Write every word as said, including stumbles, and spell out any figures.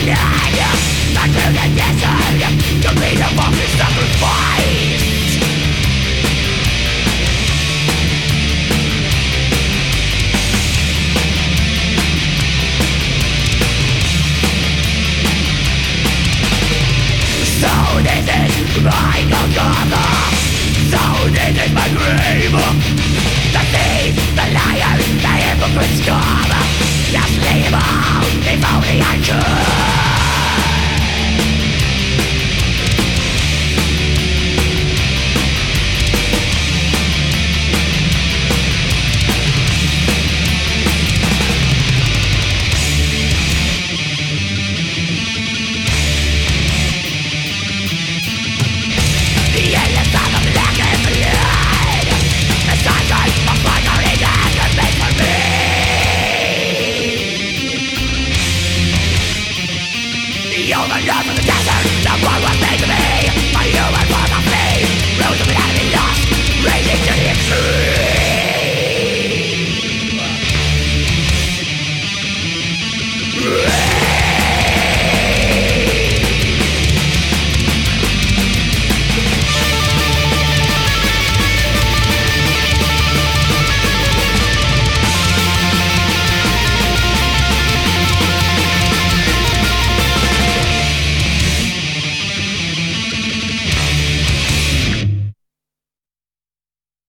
Back to the desert, to be the fucking sacrifice. So this is my Golgotha. So this is my grave. The thieves, the liars, the hypocrites come. Just leave out, if only I could. You're the love of the desert, the one